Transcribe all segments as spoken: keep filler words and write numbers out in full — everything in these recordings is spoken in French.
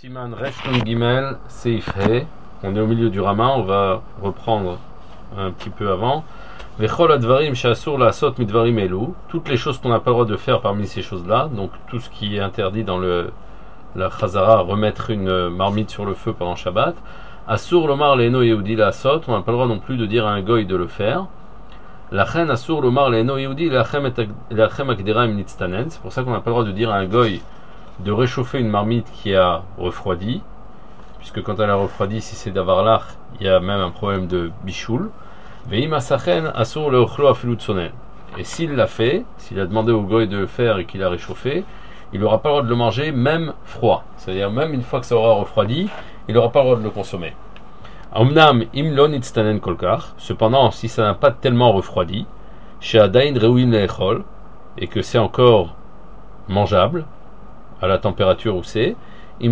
Siman Reshtun Gimel Seif He. On est au milieu du Rama, on va reprendre un petit peu avant. Vechol advarim she'asur la'asot midvarim elu. Toutes les choses qu'on n'a pas le droit de faire parmi ces choses-là, donc tout ce qui est interdit dans le la Chazara, remettre une marmite sur le feu pendant Shabbat. Asur lomar le'eno yehudi la'asot. On n'a pas le droit non plus de dire à un goy de le faire. Lachen asur lomar le'eno yehudi la'achem akdera im nitztanen. C'est pour ça qu'on n'a pas le droit de dire à un goy de réchauffer une marmite qui a refroidi, puisque quand elle a refroidi, si c'est d'avarlach, il y a même un problème de bichoul. Et s'il l'a fait, s'il a demandé au goy de le faire et qu'il a réchauffé, il n'aura pas le droit de le manger même froid. C'est-à-dire même une fois que ça aura refroidi, il n'aura pas le droit de le consommer. Cependant, si ça n'a pas tellement refroidi, et que c'est encore mangeable, à la température où c'est, si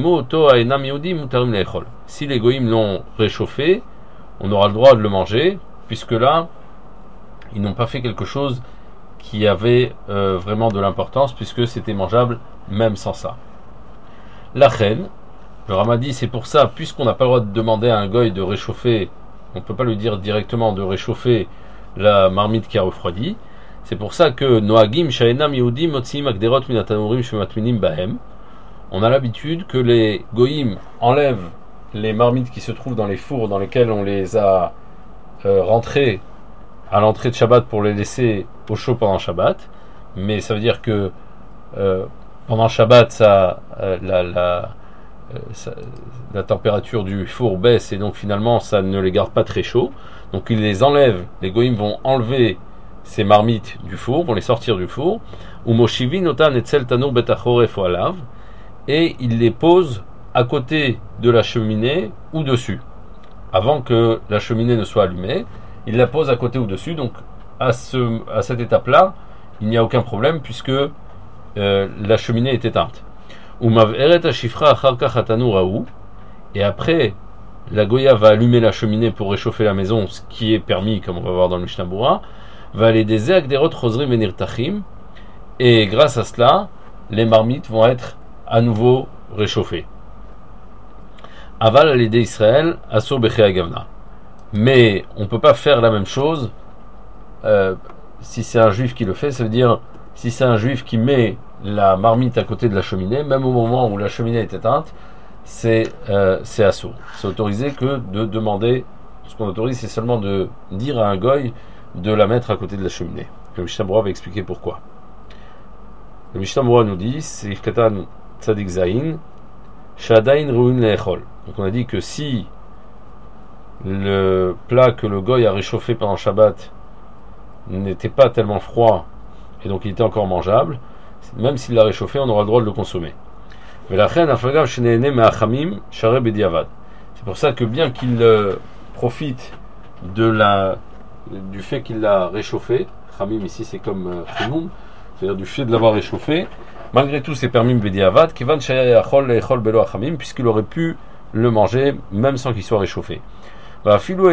les goïms l'ont réchauffé, on aura le droit de le manger, puisque là, ils n'ont pas fait quelque chose qui avait euh, vraiment de l'importance, puisque c'était mangeable même sans ça. La reine, le Rama dit, c'est pour ça, puisqu'on n'a pas le droit de demander à un goy de réchauffer, on ne peut pas lui dire directement de réchauffer la marmite qui a refroidi. C'est pour ça que Noagim Shaenam Yehudim Motsim Akderot Minatanurim Shematminim Bahem. On a l'habitude que les goïms enlèvent les marmites qui se trouvent dans les fours dans lesquels on les a euh, rentrées à l'entrée de Shabbat pour les laisser au chaud pendant Shabbat. Mais ça veut dire que euh, pendant Shabbat, ça, euh, la, la, euh, ça, la température du four baisse et donc finalement ça ne les garde pas très chauds. Donc ils les enlèvent, les goïms vont enlever ces marmites du four, vont les sortir du four, et il les pose à côté de la cheminée ou dessus. Avant que la cheminée ne soit allumée, il la pose à côté ou dessus. Donc à, ce, à cette étape-là, il n'y a aucun problème puisque euh, la cheminée est éteinte. Et après, la Goya va allumer la cheminée pour réchauffer la maison, ce qui est permis, comme on va voir dans le Mishnah Bura. Va aller des akderot chosrim venirtachim, et grâce à cela, les marmites vont être à nouveau réchauffées. Aval al yedei Israël asur bechei agavna. Mais on ne peut pas faire la même chose euh, si c'est un juif qui le fait. Ça veut dire si c'est un juif qui met la marmite à côté de la cheminée, même au moment où la cheminée est éteinte, c'est euh, c'est asur. C'est autorisé que de demander. Ce qu'on autorise, c'est seulement de dire à un goy de la mettre à côté de la cheminée. Le Mishnah Bura va expliquer pourquoi. Le Mishnah Bura nous dit, c'est Ifkatan Tzadik Zayin, Shadain Ruin Leechol. Donc on a dit que si le plat que le goy a réchauffé pendant Shabbat n'était pas tellement froid et donc il était encore mangeable, même s'il l'a réchauffé, on aura le droit de le consommer. Mais la reine Afagav Shenehene Me'achamim Share Bediavad. C'est pour ça que bien qu'il euh, profite de la du fait qu'il l'a réchauffé, Khamim ici c'est comme Khimoum, c'est-à-dire du fait de l'avoir réchauffé, malgré tout c'est permis Bediavad, Kivan Shaya Yachol Echol Belo Achamim, puisqu'il aurait pu le manger même sans qu'il soit réchauffé. Et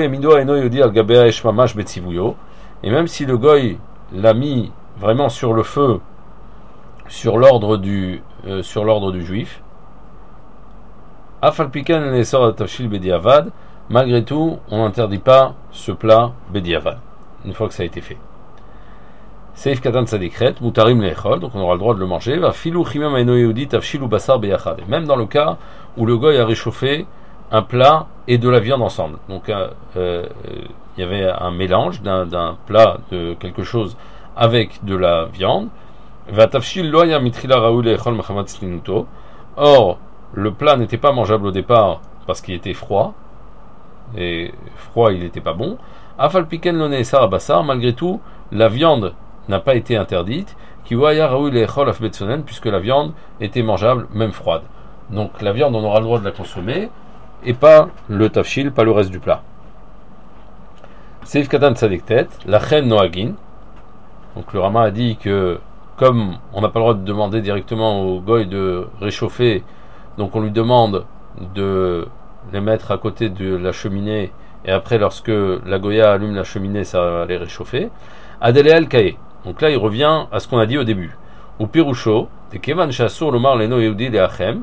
même si le goy l'a mis vraiment sur le feu, sur l'ordre du, euh, sur l'ordre du juif, Afalpikan Nesor Tafshil Bediavad, malgré tout, on n'interdit pas ce plat Bediavad, une fois que ça a été fait. Seif Katan Tzadikret, Mutarim Leechol, donc on aura le droit de le manger. Va Filou Chimam Aino Yehudi Tafshilu Basar Beyachad. Même dans le cas où le goy a réchauffé un plat et de la viande ensemble. Donc euh, euh, il y avait un mélange d'un, d'un plat de quelque chose avec de la viande. Va Tafshil Loya Mitrila Raoul Leechol Machamat Slinuto. Or, le plat n'était pas mangeable au départ parce qu'il était froid. Et froid, il n'était pas bon. Afal piken lo neesar basar, malgré tout, la viande n'a pas été interdite, qui waya raoui leechol af betsonen, puisque la viande était mangeable, même froide. Donc la viande, on aura le droit de la consommer, et pas le tafshil, pas le reste du plat. Seif katan tzadiktet, la chen noagin. Donc le Rama a dit que, comme on n'a pas le droit de demander directement au goy de réchauffer, donc on lui demande de les mettre à côté de la cheminée et après lorsque la Goya allume la cheminée ça va les réchauffer. Adeleal Kae. Donc là il revient à ce qu'on a dit au début. Ou Pirusho, de Kevan Chassur Lomar Leno Yehudi Leachem,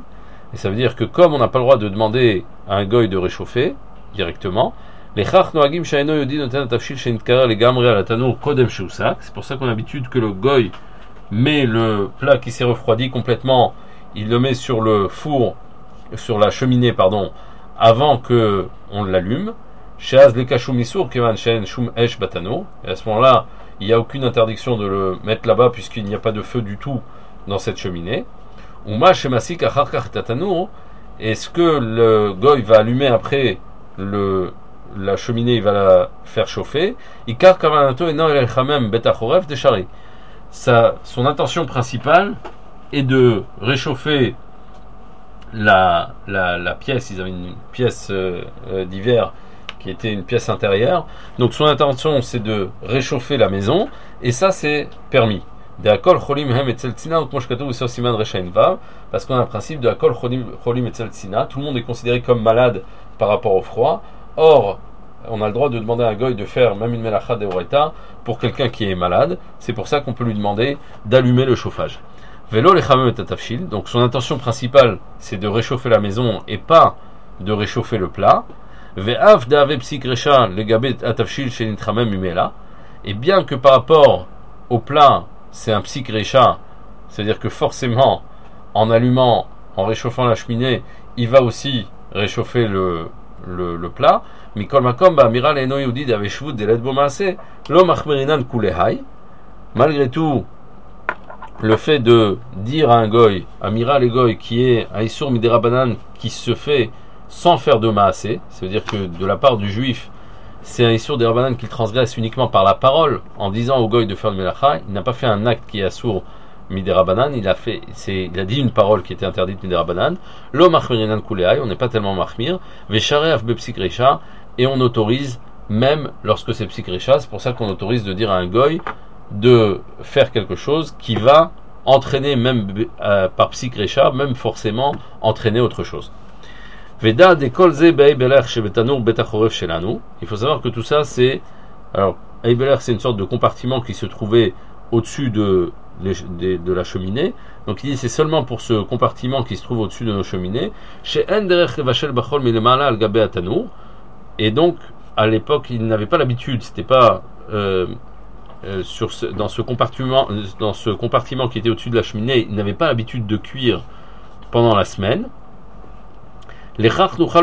Et ça veut dire que comme on n'a pas le droit de demander à un goy de réchauffer directement, les chach noagim shaino yodi noten tafshil shenitkara les gamri à la tanour kodem sheusak. C'est pour ça qu'on a l'habitude que le goy met le plat qui s'est refroidi complètement, il le met sur le four, sur la cheminée, pardon, avant que on l'allume. Sheaz le kashum isur kevan shen shum esh batano. Et à ce moment-là, il n'y a aucune interdiction de le mettre là-bas puisqu'il n'y a pas de feu du tout dans cette cheminée. Uma shemasik acharkach tatanour. Est-ce que le goy va allumer après le la cheminée, il va la faire chauffer. Ikar kavanato eno el chamem betachoref deshari. Sa son intention principale est de réchauffer la la, la pièce. Ils avaient une pièce euh, euh, d'hiver qui était une pièce intérieure. Donc son intention c'est de réchauffer la maison et ça c'est permis. De akol cholim hem etzel tzina, donc moi je katou ça siman reshain vav, parce qu'on a un principe de akol cholim etzel tzina. Tout le monde est considéré comme malade par rapport au froid. Or, on a le droit de demander à un goy de faire même une melacha deoreta pour quelqu'un qui est malade. C'est pour ça qu'on peut lui demander d'allumer le chauffage. Velo lechamem et tatafshil. Donc son intention principale c'est de réchauffer la maison et pas de réchauffer le plat. Ve'av de'ave psik resha legabe atafshil shenitramem imela. Et bien que par rapport au plat c'est un psik resha, c'est-à-dire que forcément en allumant, en réchauffant la cheminée, il va aussi réchauffer le le, le plat. Mikol makom ba'amira le'eno yehudi d'aveshvut de'let bo ma'aseh lo machmerinan kulehai. Malgré tout, le fait de dire à un goy, amira le goy, qui est un isur miderabanan qui se fait sans faire de maaseh, ça veut dire que de la part du juif, c'est un isur miderabanan qu'il transgresse uniquement par la parole, en disant au goy de faire le melacha. Il n'a pas fait un acte qui est assour miderabanan, il a fait, c'est, il a dit une parole qui était interdite miderabanan. Lo machmerinan kulehai, on n'est pas tellement machmir. Veshare af bepsik resha, et on autorise même lorsque c'est psik resha. C'est pour ça qu'on autorise de dire à un goy de faire quelque chose qui va entraîner même euh, par psik resha, même forcément entraîner autre chose. Veda de kolze be'ebeler shebetanour betachoref shelanu. Il faut savoir que tout ça c'est, alors ebeler c'est une sorte de compartiment qui se trouvait au-dessus de, de, de la cheminée. Donc il dit c'est seulement pour ce compartiment qui se trouve au-dessus de nos cheminées. Chez en derech vachel bachol milemala al gabe atanour. Et donc à l'époque ils n'avaient pas l'habitude, c'était pas euh, Euh, sur ce, dans ce compartiment, dans ce compartiment qui était au-dessus de la cheminée, ils n'avaient pas l'habitude de cuire pendant la semaine. C'est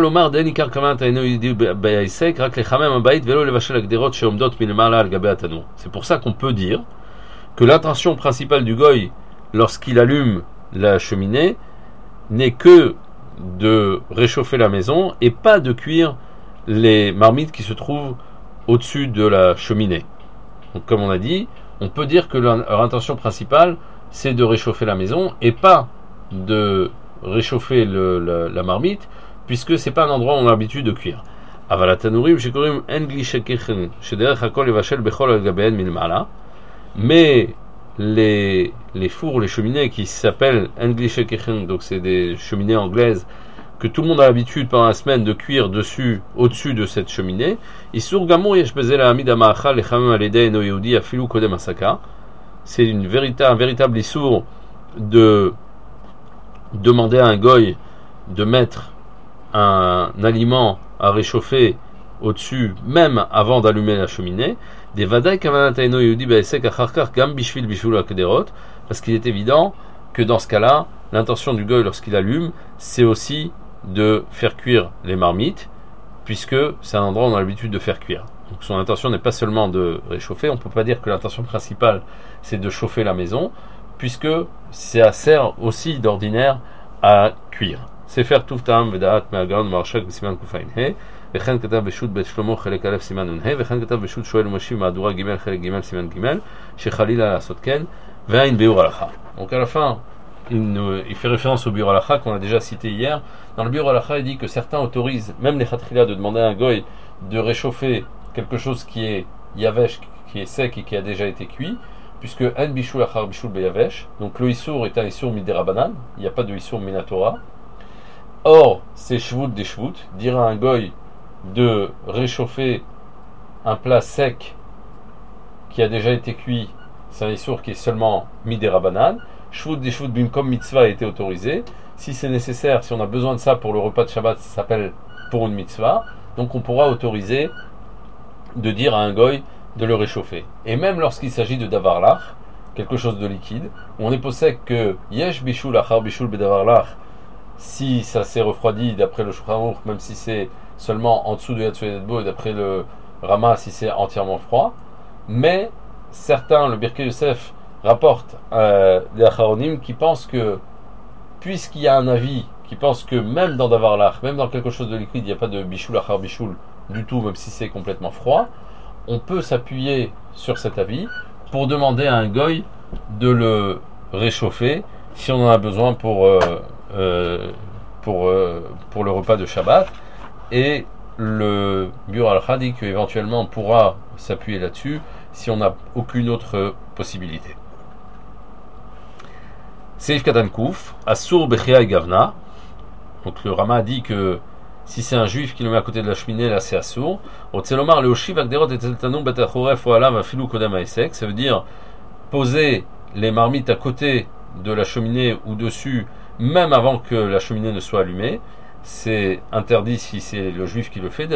pour ça qu'on peut dire que l'intention principale du goy lorsqu'il allume la cheminée n'est que de réchauffer la maison et pas de cuire les marmites qui se trouvent au-dessus de la cheminée. Donc, comme on a dit, on peut dire que leur, leur intention principale, c'est de réchauffer la maison et pas de réchauffer le, le, la marmite, puisque c'est pas un endroit où on a l'habitude de cuire. Mais les, les fours, les cheminées qui s'appellent Englische Kirchen, donc c'est des cheminées anglaises que tout le monde a l'habitude pendant la semaine de cuire dessus, au-dessus de cette cheminée. C'est une véritable, un véritable issour de demander à un goy de mettre un, un aliment à réchauffer au-dessus, même avant d'allumer la cheminée. Parce qu'il est évident que dans ce cas-là, l'intention du goy lorsqu'il allume, c'est aussi de faire cuire les marmites, puisque c'est un endroit où on a l'habitude de faire cuire. Donc son intention n'est pas seulement de réchauffer, on ne peut pas dire que l'intention principale c'est de chauffer la maison, puisque ça sert aussi d'ordinaire à cuire. C'est faire tout tam vedaat me'agan marshak siman kufain he, וכן כתב בשו"ת בית שלמה חלק א' סימן נ"ה, וכן כתב בשו"ת שואל ומשיב מהדורה ג' חלק ג' סימן ג', שחלילה לעשות כן, והאין ביאור הלכה. Donc à la fin, il, il fait référence au biur halacha qu'on a déjà cité hier. Dans le biur halacha, il dit que certains autorisent, même les khatrila, de demander à un goy de réchauffer quelque chose qui est yavesh, qui est sec et qui a déjà été cuit, puisque en bishul achar bishul beyavesh, donc le issour est un issour miderabanan, il n'y a pas de issour minatora. Or, c'est shvut des shvut, dire à un goy de réchauffer un plat sec qui a déjà été cuit, c'est un issour qui est seulement miderabanan. Shvut des shvut bimkom mitzvah a été autorisé, si c'est nécessaire, si on a besoin de ça pour le repas de Shabbat, ça s'appelle pour une mitzvah, donc on pourra autoriser de dire à un goy de le réchauffer. Et même lorsqu'il s'agit de davar lach, quelque chose de liquide, où on est possède que yesh bishul achar bishul bedavar lach, si ça s'est refroidi d'après le Shulchan Aruch, même si c'est seulement en dessous de Yad Soyedbo, et d'après le Rama si c'est entièrement froid, mais certains, le Birkei Yosef rapporte euh, des Acharonim qui pensent que puisqu'il y a un avis qui pense que même dans davar lach, même dans quelque chose de liquide, il n'y a pas de bishul achar bishul du tout, même si c'est complètement froid, on peut s'appuyer sur cet avis pour demander à un goy de le réchauffer si on en a besoin pour, euh, euh, pour, euh, pour le repas de Shabbat. Et le Biur al-Kha dit qu'éventuellement on pourra s'appuyer là-dessus si on n'a aucune autre possibilité. Seif Katan Kouf, Assur Bechia et Gavna. Donc le Rama dit que si c'est un juif qui le met à côté de la cheminée, là c'est Assur. Otselomar Leoshiv Agderot et Teltanou Betachoref Oalam Afilou Kodem Aesek. Ça veut dire poser les marmites à côté de la cheminée ou dessus, même avant que la cheminée ne soit allumée. C'est interdit si c'est le juif qui le fait.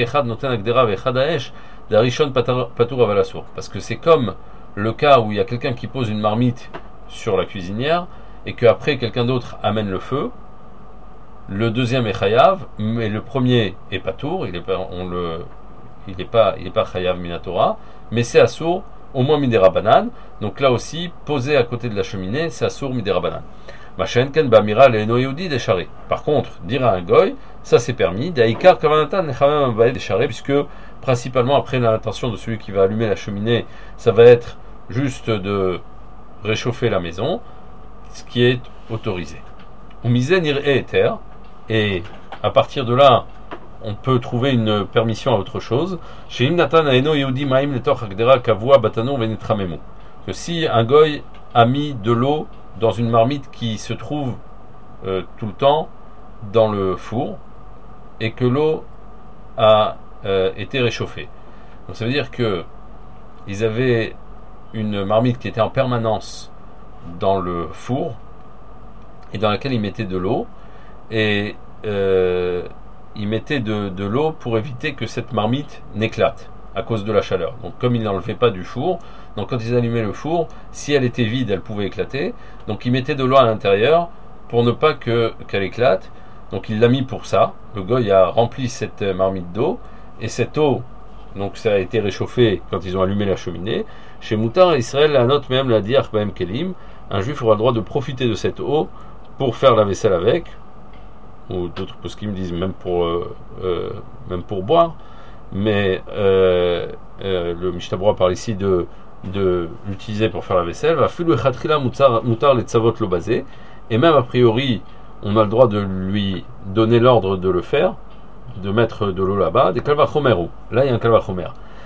Parce que c'est comme le cas où il y a quelqu'un qui pose une marmite sur la cuisinière et qu'après quelqu'un d'autre amène le feu. Le deuxième est chayav, mais le premier est patour, il n'est pas, on le, il est pas, il est pas chayav minatora, mais c'est assour, au moins midera banane. Donc là aussi, posé à côté de la cheminée, c'est assour midera banane. Machenken bamira le noyoudi décharé. Par contre, dire à un goy, ça c'est permis. Daikar kavanatan nechamem bae décharé, puisque principalement après l'intention de celui qui va allumer la cheminée, ça va être juste de réchauffer la maison, ce qui est autorisé. Ou mizen ir et éther. Et à partir de là, on peut trouver une permission à autre chose. Chez Imnatan Aeno Yehudi Maim Letoch Agdera Kavua Batanon Venetramemo. Que si un goy a mis de l'eau dans une marmite qui se trouve euh, tout le temps dans le four et que l'eau a euh, été réchauffée. Donc ça veut dire que ils avaient une marmite qui était en permanence dans le four et dans laquelle ils mettaient de l'eau. Et euh, ils mettaient de, de l'eau pour éviter que cette marmite n'éclate à cause de la chaleur. Donc comme ils n'enlevaient pas du four, donc quand ils allumaient le four, si elle était vide, elle pouvait éclater. Donc ils mettaient de l'eau à l'intérieur pour ne pas que, qu'elle éclate. Donc il l'a mis pour ça. Le goy a rempli cette marmite d'eau. Et cette eau, donc ça a été réchauffé quand ils ont allumé la cheminée. Chez Moutar Israël, la note même la diar Baem Kelim, un juif aura le droit de profiter de cette eau pour faire la vaisselle avec. Ou d'autres poskim me disent même pour, euh, euh, même pour boire. Mais euh, euh, le Mishnah Berurah parle ici de, de l'utiliser pour faire la vaisselle. Et même a priori, on a le droit de lui donner l'ordre de le faire, de mettre de l'eau là-bas. Des kalvachomeru. Là, il y a un kalvachomer.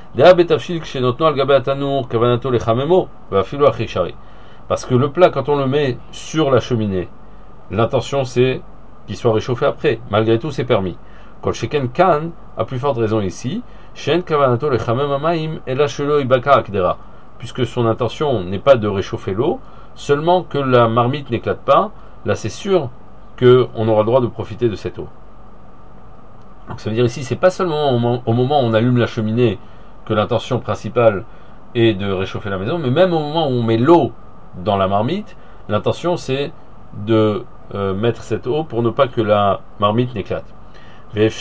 Parce que le plat, quand on le met sur la cheminée, l'intention c'est qu'il soit réchauffé après. Malgré tout, c'est permis. Kol sheken kan, à plus forte raison ici, shen kavanato lechamem amaim ela shelo ibaka akdera, puisque son intention n'est pas de réchauffer l'eau, seulement que la marmite n'éclate pas. Là, c'est sûr qu'on aura le droit de profiter de cette eau. Donc, ça veut dire ici, c'est pas seulement au moment, au moment où on allume la cheminée que l'intention principale est de réchauffer la maison, mais même au moment où on met l'eau dans la marmite, l'intention c'est de euh, mettre cette eau pour ne pas que la marmite n'éclate. Il est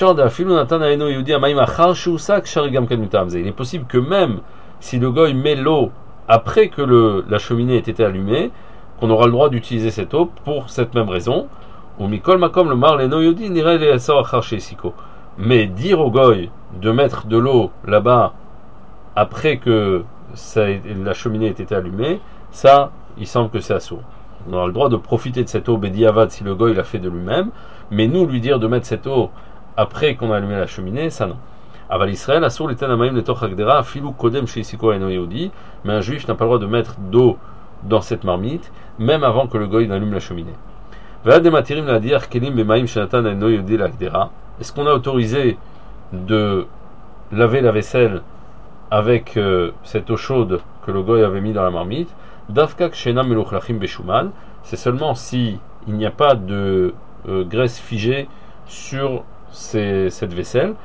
possible que même si le goy met l'eau après que le, la cheminée ait été allumée, qu'on aura le droit d'utiliser cette eau pour cette même raison. Mais dire au goy de mettre de l'eau là-bas après que ça, la cheminée ait été allumée, ça, il semble que c'est assourd. On aura le droit de profiter de cette eau bédiavad si le goy l'a fait de lui-même, mais nous lui dire de mettre cette eau après qu'on a allumé la cheminée, ça non. Aval Israël, assour les tanamaim letoch agdera, filou kodem chez Isiko eno yehudi, mais un juif n'a pas le droit de mettre d'eau dans cette marmite, même avant que le goy n'allume la cheminée. Ve'adematirim la dire kelim bemaim shenatan eno yehudi l'agdera. Est-ce qu'on a autorisé de laver la vaisselle avec euh, cette eau chaude que le goy avait mis dans la marmite? Dafka kshena meluchlachim beshuman, c'est seulement si il n'y a pas de euh, graisse figée sur ces, cette vaisselle.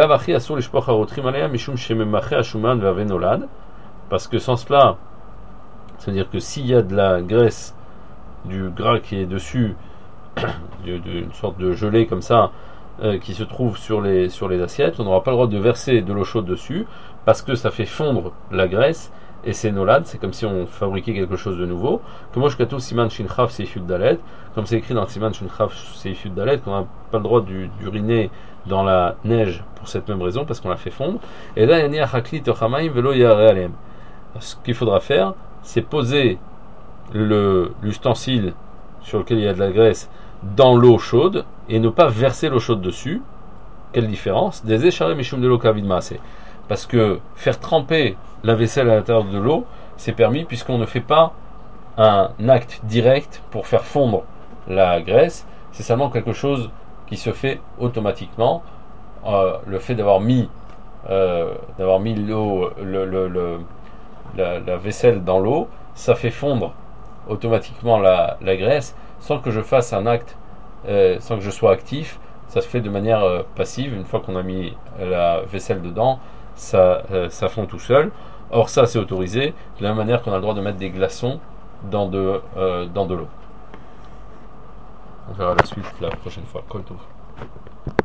Parce que sans cela, c'est-à-dire que s'il y a de la graisse, du gras qui est dessus, une sorte de gelée comme ça, euh, qui se trouve sur les, sur les assiettes, on n'aura pas le droit de verser de l'eau chaude dessus, parce que ça fait fondre la graisse, et c'est nolad, c'est comme si on fabriquait quelque chose de nouveau. Comme moi je katou siman shinchaf seifud dalet, comme c'est écrit dans siman shinchaf seifud dalet, qu'on n'a pas le droit d'uriner dans la neige pour cette même raison, parce qu'on la fait fondre. Et là, yani achakli tochamaim velo yare alem. Ce qu'il faudra faire, c'est poser le l'ustensile sur lequel il y a de la graisse dans l'eau chaude et ne pas verser l'eau chaude dessus. Quelle différence? Des écharés mishum de l'eau kavid maase. Parce que faire tremper la vaisselle à l'intérieur de l'eau, c'est permis puisqu'on ne fait pas un acte direct pour faire fondre la graisse. C'est seulement quelque chose qui se fait automatiquement. Euh, le fait d'avoir mis euh, d'avoir mis l'eau, le, le, le, la, la vaisselle dans l'eau, ça fait fondre automatiquement la, la graisse sans que je fasse un acte, euh, sans que je sois actif. Ça se fait de manière euh, passive. Une fois qu'on a mis la vaisselle dedans, ça, euh, ça fond tout seul. Or ça c'est autorisé de la même manière qu'on a le droit de mettre des glaçons dans de, euh, dans de l'eau. On verra la suite la prochaine fois. Kol tov.